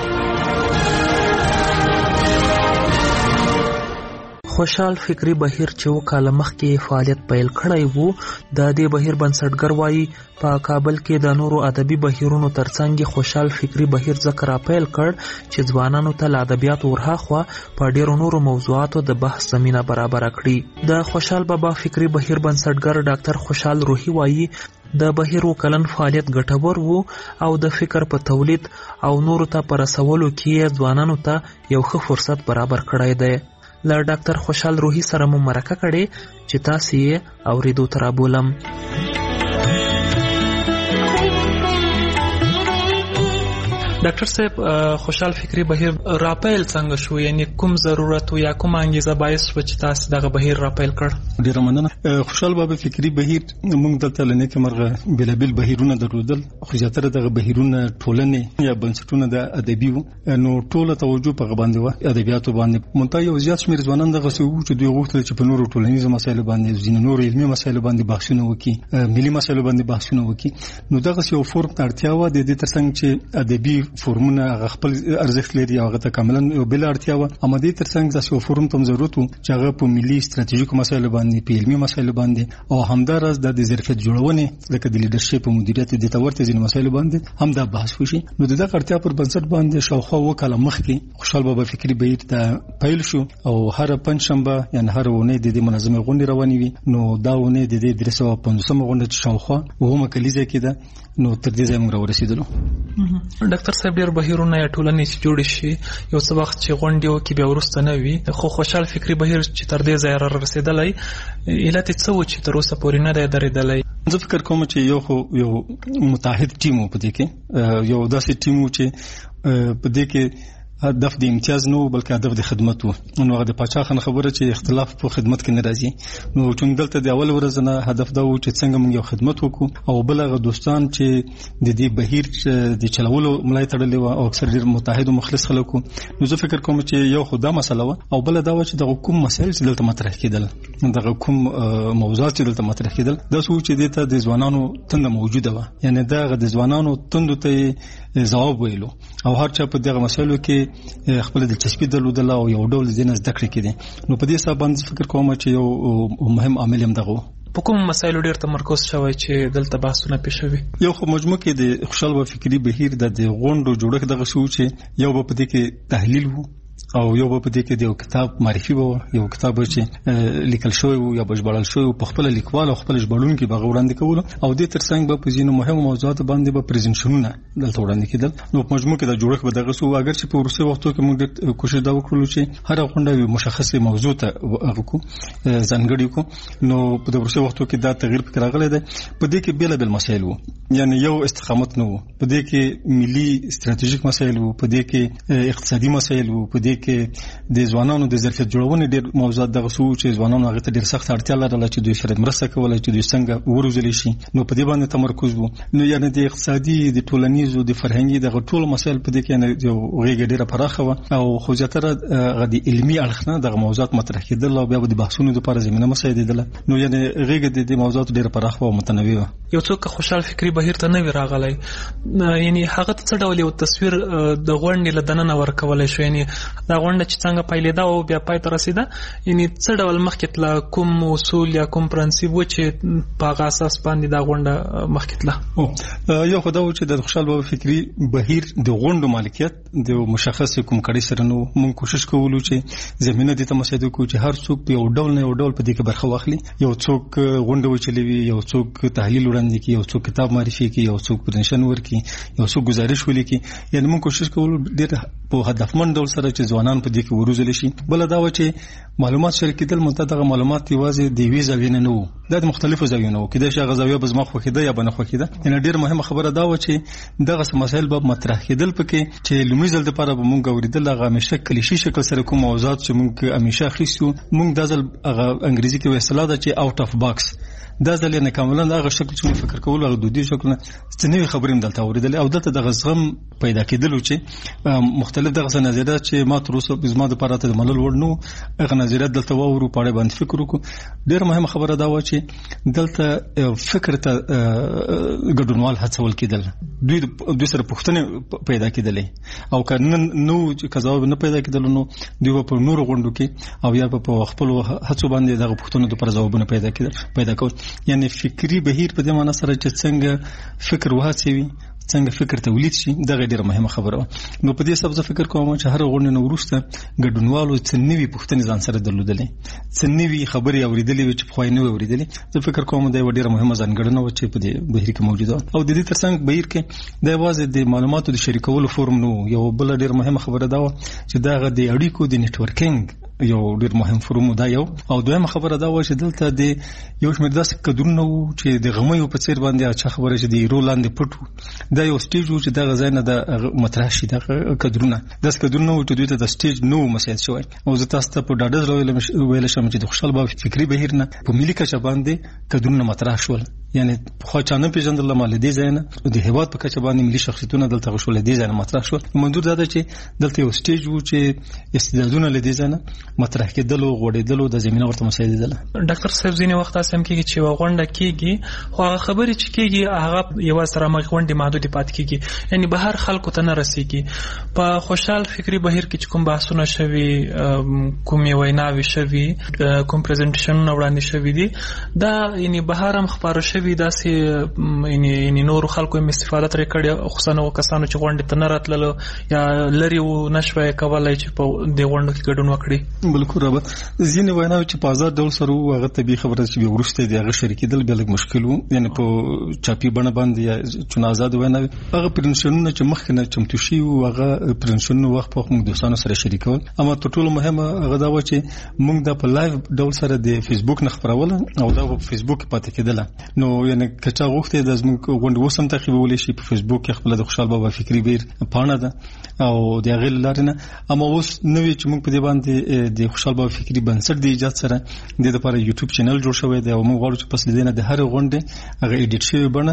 خوشحال فکری بهیر چې وکاله مخکې فعالیت پیل کړی وو، د دې بهیر بنسټګر وایي په کابل کې د نورو ادبي بهیرونو ترڅنګ خوشحال فکری بهیر ذکر پیل کړ چې ځوانانو ته له ادبیاتو ورهاخوا په ډیرو نورو موضوعاتو د بحث زمینه برابر کړي. د خوشحال بابا فکری بهیر بنسټګر ډاکټر خوشحال روحي وایي د بهیر وکلن فعالیت ګټور وو او د فکر په تولید او نورو ته پر رسولو کې ځوانانو ته یو ښه فرصت برابر کړی دی. له ډاکټر خوشحال روحي سره مو مرکه کړې چې تاسو یې اورېدو ته رابولم. ډاکټر صاحب خوشحال فکری بهیر راپیل څنګه شو، یعنی کوم ضرورت یا کوم انګیزه باعث شو چې تاسو دغه بهیر راپیل کړ؟ ډیره مننه. خوشحال بابا فکری بهیر موږ دلته لنه کې مرغه بلابل بهیرونه درلودل، خو زیاتره دغه بهیرونه ټولنې یا بنسټونه د ادبي نو ټوله توجه په باندې و ادبیاتو باندې. مونږ یو زیات شمیر ځوانان دغه چې دوی غوښتل چې په نورو ټولنیزو مسایلو باندې ځینې نور علمي مسایلو باندې بحثونه وکړي، ملي مسایلو باندې بحثونه وکړي. نو دغه یو فورم اړتیا و د دې ترڅنګ چې ادبي فورمونه خپل ارزښت لري هغه ته کاملا بل اړتیا و امدي ترڅنګ تاسو فورم ته ضرورت و چې هغه په ملي ستراتیژیکو مسایلو باندې په علمي مسایلو باندې او همدارس د ظرفیت جوړونې لکه د لیدرشپ او مدیریت د تورته ځین مسایلو باندې هم دا بحث وشي. نو د اړتیا پر بنسټ باندې شاوخوا وکاله مخکې خوشحال بابا فکری بهیر ته پیل شو او هر پنځشنبه یعنی هر ونه د دې منظمه غونډه روانې وي. نو دا ونه د 315 غونډه شاوخوا وهمه کلیزه کې ده. نو تر دې ځای موږ ورسېدلو. ډاکټر صاحب ډېر بهیرونه ټولنې چې جوړ شي یو څه وخت چې غونډې وکړي بیا وروسته نه وي خو خوشحال فکری بهیر چې تر دې ځای را رسېدلی علت څه و چې تر اوسه پورې نه دی درېدلی؟ زه فکر کوم چې یو متحد ټیم و په دې کې یو داسې ټیم و چې په دې کې هدف د امتیاز نو بلکې هدف د خدمت وو. نو هغه د پاچا خان خبره چې اختلاف په خدمت کې ناراضي نو چې دلته د اول ورځ نه هدف دا و چې څنګه موږ یو خدمت وکړو او بل هغه دوستان چې د دې بهیر د چلولو ملای تړلې و او اکثر ډیر متحد او مخلص خلک وو. نو زه فکر کوم چې یو خدا مسله و او بل دا و چې د حکومت مسایل چې دلته مطرح کېدل د حکومت موضوعات چې دلته مطرح کېدل دا څه چې دته د ځوانانو تند موجوده و یعنی دا د ځوانانو تند ته جواب ویلو او هر چا په دغه مسایلو کې خپل دلچسپي درلودله او یو ډول ځینې زده کړې کړي. نو په دې حساب باندې فکر کوم چې یو مهم عامل هم دغه په کوم مسایلو ډېر تمرکز شوی چې دلته بحثونه پیښوي؟ یو خو مجموع کې د خوشحال بابا فکری بهیر د غونډو جوړښت دغه شو چې یو په دې کې تحلیل وو او یو په دې کې د یو کتاب معرفي وو یو کتاب چې لیکل شوی وو یا بشبړل شوی په خپل لیکوال او خپل ژباړونکو کې به وړاندې کول او د ترڅنګ به په ځینو مهمو موضوعاتو باندې به پریزنټیشنونه دلته وړاندې کېدل. نو په مجموع کې د جوړښت به دغه سو اگر چې په ورسې وختو کې موږ کوشش دا وکړو چې هر غونډه مشخصه موضوع ته وکړو ځانګړي کو. نو په ورسې وختو کې دا تغییر پکې راغلی دی. په دې کې بیل مسایل وو یعنی یو استقامت نه وو په دې کې ملي ستراتیژیک مسایل وو په دې کې اقتصادي مسایل وو په دې کې د ځوانانو د ظرفیت جوړونې ډېر موضوعات دغه سو چې ځوانانو هغه ته ډېر سخت اړتیا لرله چې دوی سره مرسته کوله چې دوی څنګه وروزلی شي. نو په دې باندې تمرکز وو. نو یعنی د اقتصادي د ټولنیزو د فرهنګي دغه ټول مسایل په دې کې یو غیږ ډېره پراخه و او خو زیاتره د علمي اړخ نه دغه موضوعات مطرح کېدل او بیا د بحثونو لپاره زمينه مساعدېدله. نو یعنی غیږ د موضوعات ډېره پراخه او متنوع و. یو څوک خوشحال فکری بهیر ته نه وی راغلی یعنی هغه څه ډول یو تصویر د غونډې لدننه ورکولای شو یعنی دا غونډه چې څنګه پیلېده او بیا پای ته رسیده یعنی څه ډول مخکې تله کوم اصول یا کوم پرنسپ و چې په هغه اساس باندې دا غونډه مخکې تله؟ یو خو دا و چې د خوشحال بابا فکری بهیر د غونډو مالکیت د مشخص کوم کړي سره نو موږ کوشش کوو چې زمينه د تمسید کو چې هر څوک یو ډول نه یو ډول په دې کې برخه واخلي. یو څوک غونډه وچلوي یو څوک تحلیل وړاندې کوي یو څوک کتاب معرفي کوي یو څوک پرنشن ورکي یو څوک گزارش ولیکي. یعنی موږ کوشش کوو ډېر په هدفمند ډول سره چې ځوانان په دې کې وروزل شي. بل دا و چې معلومات شریکېدل متدغه معلومات یوازې د وی زاویې نه وو د مختلفو زاویو نه وو کله چې غزاویه بزما خوخیده یا بنه خوخیده. یعنی ډېر مهمه خبره دا و چې دغه مسایل به مطرح کېدل پکې چې لومړی ځل لپاره به موږ اوریدل هغه همیشه کلیشي شکل سره کوم موضوعات چې موږ همیشه اخیستو موږ د ځل هغه انګریزي کې اصطلاح ده چې اوټ اف باکس دا ځل نه کاملا هغه شکل چې فکر کول هغه دودي شکل نه ستنوي خبرې دلته اوریدل او دلته د غزغم پیدا کېدل چې مختلف دغه نظریات چې ما تر اوسه بزما د پاره ته ملل ورنو هغه نظریات دلته وورو پاره باندې فکر وکړو. ډېر مهمه خبره دا و چې دلته فکر ته ګډونوال هڅول کېدل دوی سره پوښتنه پیدا کېدلې او کنه نو چې کزاوب نه پیدا کېدل نو دوی په نور غونډو کې او یا په خپل هڅو باندې دغه پوښتنو د پر ځوابونه پیدا کول. یعنی فکری بهیر په دې معنی سره چې څنګه فکر وهڅوي څنګه فکر تولید شي دا ډیره مهمه خبره. نو په دې سبب زه فکر کوم چې هر غونډه نو ورسته ګډونوالو څنوي پوښتنې ځان سره درلودلې څنوي خبرې اوریدلې چې په خوای نه اوریدلې. زه فکر کوم دا ډیره مهمه ځانګړنه و چې په دې بهیر کې موجوده او د دې ترڅنګ بهیر کې د یوازې د معلوماتو د شریکولو فورم نو یو بل ډیره مهمه خبره دا و چې دا د اړیکو د نتورکینګ یو ډیر مهم فورم دا یو او دویمه خبره دا و چې دلته د یو شمېر داسې کډرونه وو چې د غمیو په څیر باندې اچھا خبره چې د ایرو لاندې پټو دا یو سټیج و چې دا غزا نه د مطرح شي د کډرونه داس کډرونه و چې دوی ته د سټیج نو مسایل شوی او زه تاسو ته په ډاډه ویل شم چې د خوشحال بابا فکری بهیر نه په ملي کچه باندې کډرونه مطرح شول یعنی خو چانه پیژندل مال دي ځای نه د هیواد په کچه باندې ملي شخصیتونه دلته غوښول دي ځای نه مطرح شو. منظور دا ده چې دلته یو سټیج وو چې استعدادونه لدی ځای نه مطرح کېدل او غوړېدل د زمينه ورته مساعدېدل. ډاکټر صاحب ځینې وخت اسم کېږي چې وغونډه کېږي خو هغه خبرې چې کېږي هغه یو سره مغونډې محدود پات کېږي یعنی بهر خلکو ته نه رسیږي. په خوشحال فکری بهیر کې کوم بحثونه شوي کوم ویناوي شوي کوم پریزنټیشن وړاندې شوي دي دا یعنی بهر هم خبره شوي داسې یعنی نور خلکو هم استفاده ترې کړي خصوصا نو کسانو چې غونډې ته نه راتللو یا لري و نشوي کولای چې په دې غونډو کې ګډون وکړي. بالکل رابط ځینې ویناوي چې په آزاد ډول سره هغه طبي خبره چې ورسته دی هغه شریکېدل بل مشکل وو یعنی په چاپی بڼه باندې یا چون آزاد ویناوي هغه پرنشنونه چې مخکې نه چمتو شي او هغه پرنشنونه وخت په موږ دوستانو سره شریکول. اما ټولو مهمه هغه دا و چې موږ د په لایو ډول سره د فیسبوک نه خبرول او دا په فیسبوک پاتې کېدل نو یعنی کچا غوښته د زموږ غونډه وسم تعقیبول شي په فیسبوک کې خپل د خوشحال بابا فکری بهیر پاڼه ده او د غل لارنه. اما اوس نوې چې موږ په دې باندې د خوشحال بابا فکری بنسټ د ایجاد سره د لپاره یوټیوب چینل جوړ شوی دی او موږ غواړو چې پس لیدنه د هر غونډه هغه ایډیټ شوی بڼه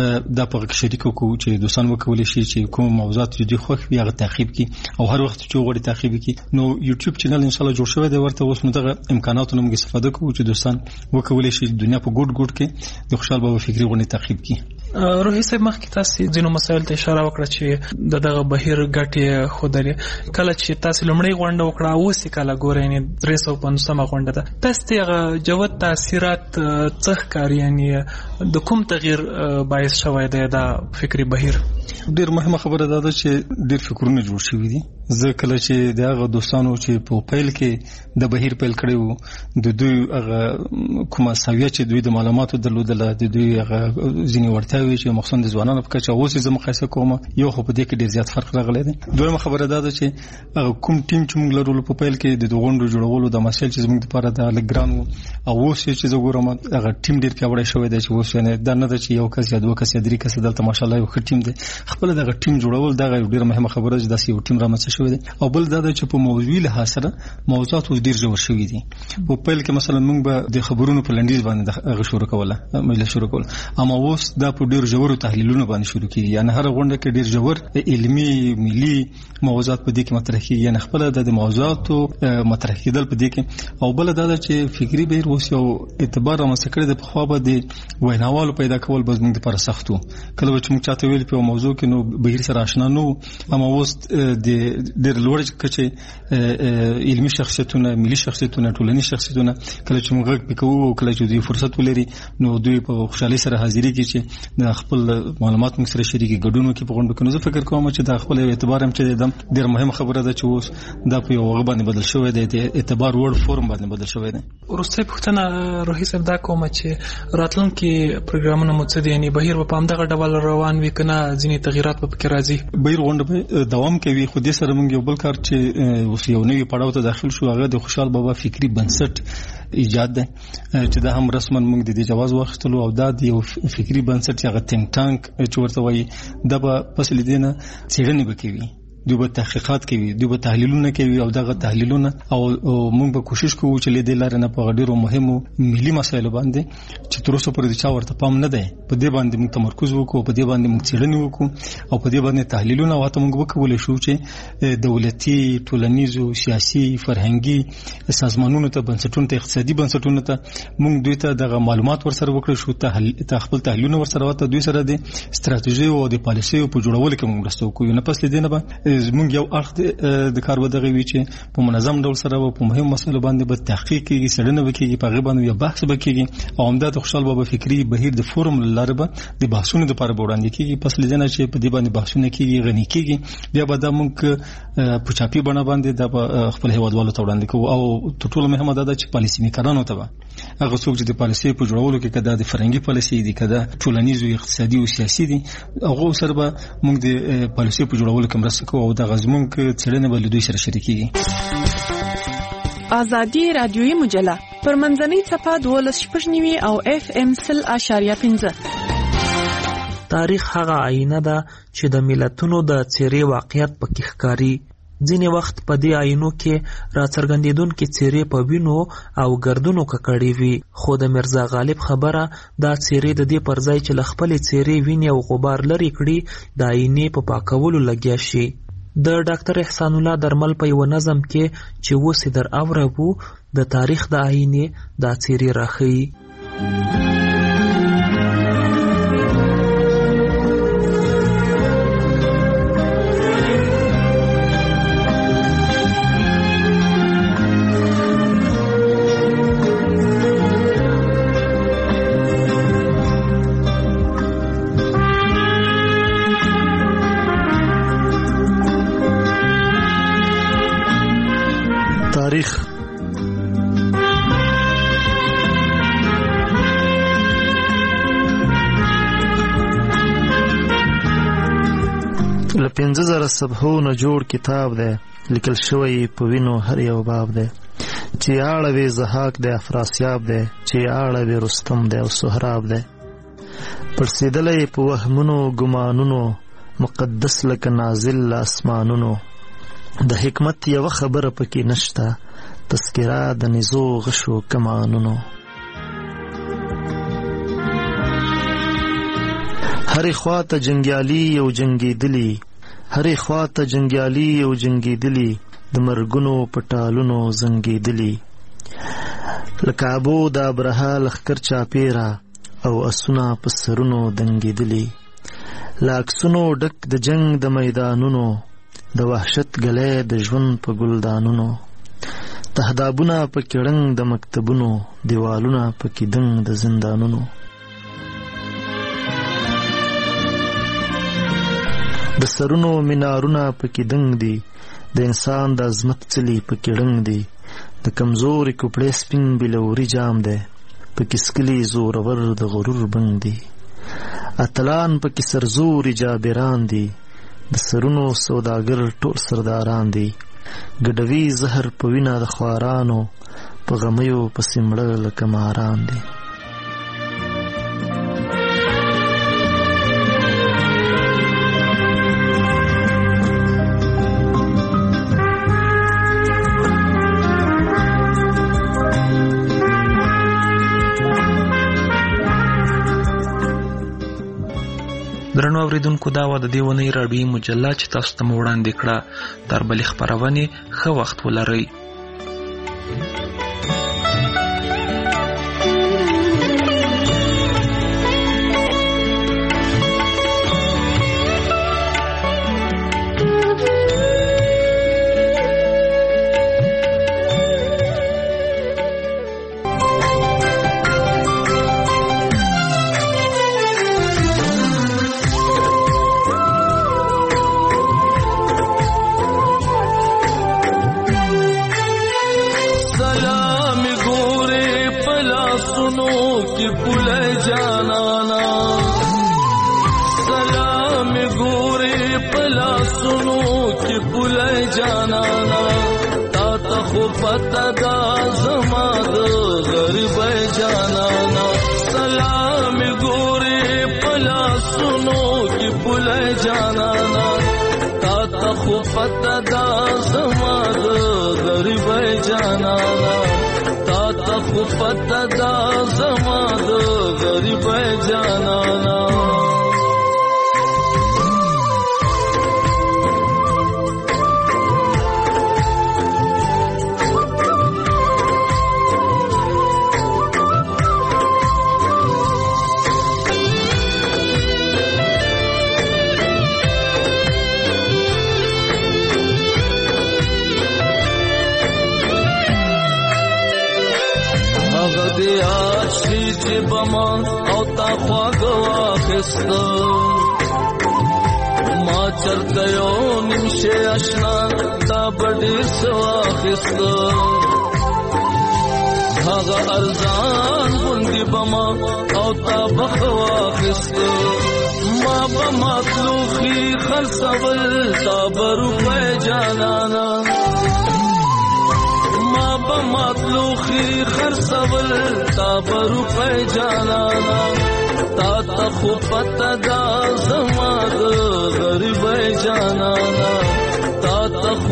د په شریک کو چې دوستان وکولای شي چې کوم موضوعات دې خوښ وي هغه تعقیب کی او هر وخت چې وګوري تعقیب کی. نو یوټیوب چینل ان شاء الله جوړ شوی دی ورته اوس موږ دغه امکاناتو موږ استفاده کوو چې دوستان وکولای شي دنیا په ګډ کې د خوشحال بابا فکری غونډه تعقیب کی. روحي صاحب مخکې تاسو ځینو مسایل ته اشاره وکړه چې دغه بهیر ګټې خودري کله چې تاسو لمړی غونډه وکړه اوس کله ګورئ یعنی 350 غونډه ده تاسو ته جوت تاثیرات څه کار یعنی د کوم تغییر باعث شوی دی دا فکری بهیر. ډیر مهمه خبره ده چې ډیر فکرونه جوړ شوي دي. زه کله چې دغه دوستانو چې په پیل کې د بهیر پیل کړی وو د دوی هغه کومه سویه چې دوی د معلوماتو درلودل د دوی هغه ځینې ورتاوي چې مخصوص د ځوانانو په کچه اوس زه مقایسه کوم یو خو په دې کې ډیر زیات فرق راغلی دی. دویمه خبره ده چې هغه کوم ټیم چې موږ لرو په پیل کې د غونډو جوړولو د مسایل چې موږ لپاره د لګران او اوس چې زه ګورم هغه ټیم ډیر پیاوړی شوی دی چې اوس نه دا نه ده چې یو کس یا دوه کس یا درې کس دلته ماشاءالله یو ښه ټیم دی. خپل دغه ټیم جوړول دغه ډیر مهمه خبره ده چې یو ټیم رامنځته شوی دی. او بل دا چې په موضوعي لحاظ سره موضوعات ډیر ژور شوي دي. په پیل کې مثلا موږ به د خبرونو په لنډیز باندې هغه شروع کوله مجلس شروع کول اما اوس دا په ډیر ژور تحلیلونو باندې شروع کیږي یعنی هر غونډه کې ډیر ژور علمي ملي موضوعات په دې کې مطرح کیږي یعنی خپل د موضوعاتو مطرح کېدل په دې کې. او بل دا چې فکری بهیر اوس یو اعتبار رامنځته کړی د خو به د ویناوالو پیدا کول به موږ لپاره سختو کله چې موږ چاته ویل په موضوع کې نو بهیر سره آشنا نو اما اوس د ډیر لوړ کچې علمي شخصیتونه ملي شخصیتونه ټولنیز شخصیتونه کله چې موږ پکوو کله چې دوی فرصت ولري نو دوی په خوشحالي سره حاضرې کې چې د خپل معلومات موږ سره شریکي ګډون وکړي په غونډه کې. نو زه فکر کوم چې د خپل اعتبار هم چې د ډیر مهمه خبره ده چې اوس دا په یو غو باندې بدل شوی دی د اعتبار وړ فورم باندې بدل شوی دی. ورسته پښتنه روحي صاحب دا کوم چې راتلونکي پروګرامونه متصدي یعنی بهیر په همدغه ډول روان وي کنه ځینې تغیرات په کې راځي. بهیر غونډه دوام کوي خو دې سره موږ یو بل کار چې اوس یو نوی پړاو ته داخل شو هغه د خوشحال بابا فکری بنسټ ایجاد ده چې دا هم رسما موږ د دې جواز واخیستلو او دا د یو فکری بنسټ هغه تینک ټانک چې ورته وایي دا په فصل دینه څېړنې وکوي دوی به تحقیقات کوي دوی به تحلیلونه کوي او دغه تحلیلونه او موږ به کوشش کوو چې لیدل لري نه په ډیرو مهمو ملي مسایلو باندې چې تر اوسه پورې چا ورته پام نه دی په دې باندې موږ تمرکز وکړو په دې باندې موږ څېړنې وکړو او په دې باندې تحلیلونه واته موږ وکولای شو چې دولتي ټولنیزو سیاسي فرهنګي سازمانونو ته بنسټونو ته اقتصادي بنسټونو ته موږ دوی ته دغه معلومات ورسره وکړو شو خپل تحلیلونه ورسره واته دوی سره د ستراتیژي او د پالیسي په جوړولو کې موږ رسو کوو نه پس لیدنه به زموږ یو اړخ د کار ودغه وی چې په منظم ډول سره په مهم مسایلو باندې به تحقیق کیږي څېړنه وکړي په غیبانو یا بحث وکړي او همدا د خوشحال بابا فکری بهیر د فورم لاره به د بحثونو لپاره وړاندې کیږي پس لیدنه چې په دې باندې بحثونه کیږي غني کیږي بیا به د موږ په چاپی بڼه باندې د خپل هیوادوالو ته وړاندې کوو او ټول مهمه ده چې پالیسي میکرانو ته هغه څوک چې د پالیسي په جوړولو کې کده د فرهنګي پالیسي دي کده ټولنیز او اقتصادي او سیاسي دي هغه سره به موږ د پالیسي په جوړولو کې مرسته کوو او د غزمون کې څېړنه به دوی سره شریکي. آزادي رادیوي مجله پر منځنۍ صفحه 12.9 او FM 0.5. تاریخ هغه آینه ده چې د ملتونو د څیرې واقعیت پکې ښکاري. ځینې وخت په دې آینو کې راڅرګندېدونکې څېرې په وینو او ګردونو ککړې وي، خو د میرزا غالب خبره دا څېرې د دې پر ځای چې له خپلې څېرې وینې او غبار لرې کړي د آینې په پاکولو لګیا شي. د ډاکټر احسان الله درمل په یو نظم کې چې اوس یې در اورو د تاریخ د آینې دا څېرې راښیي. تاریخ له 15,000 صفحو نه جوړ کتاب دی، لیکل شوی په وینو هر یو باب دی، چې اړوي زهاک دی، افراسیاب دی، چې اړوي رستم دی او سهراب دی، پرسیدلی په وهمونو ګمانونو، مقدس لکه نازل له اسمانونو، د حکمت یو خبره پکې نشته، تذکره د نزو غشو کمانونو. هرې خواته جنګیالي یو جنګېدلي، هرې خواته جنګیالي یو جنګېدلي، د مرګونو په ټالونو زنګېدلي، لکه ابو د ابرهه لښکر چاپېره او اسونه په سرونو دنګېدلي، له عکسونو ډک د جنګ د میدانونو، د وحشت ګلی د ژوند په ګلدانونو، تهدابونه پکې ړنګ د مکتبونو، دیوالونه پکې دنګ د زندانونو. د سرونو مینارونه پکې دنګ دي، د انسان د عظمت څلي پکې ړنګ دي، د کمزوري کوپړې سپین بلوري جام دی، پکې سکلي زورور د غرور بنګ دي، اتلان پکې سرزوري جابران دي، د سرونو سوداګر ټول سرداران دي، ګډوي زهر په وینه د خوارانو، په غمیو پسې مړه لکه ماران دي. درنو اوریدونکو، دا وه د دې اونۍ راډیویي مجله چې تاسو ته مو وړاندې کړه. تر بلې خپرونې ښه وخت ولرئ.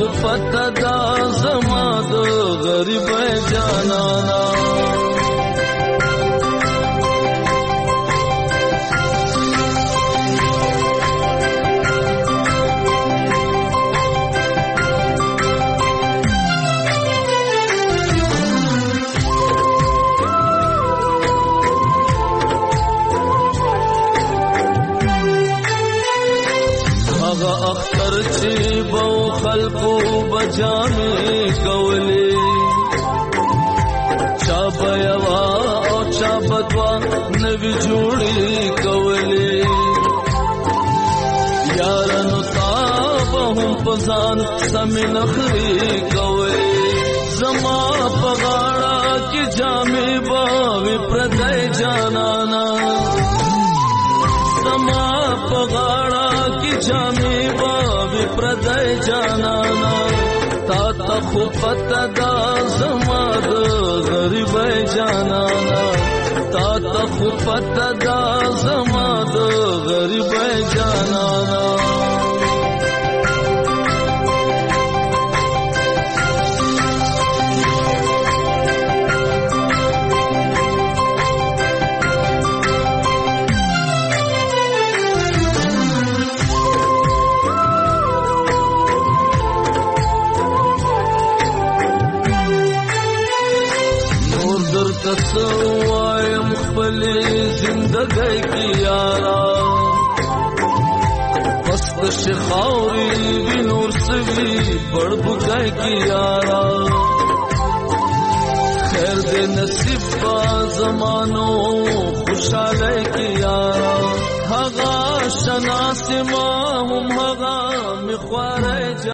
خو پته دا زما د غریب جانانا اختر چې بو خلقو بجامې کولې چا بيوا او چا بدوا نوی جوړې کولې یارانو تاب هم پزان سمې نخري کولې زما پغاړه کې جامې باوي پردای جانانا زما پغاړه کې جامې باوي پردای جانانا تا ته خو پته دا زما د غریب جانانا تا ته خو پته دا زما د غریب جانانا تسوایم خپل زندګۍ کی یارا پس د شخاوري وی نور سوي بڑ بګای کی یارا خیر دې نصیب با زمانو خوشاله کی یارا هغه شناس ما هم هغه مخواره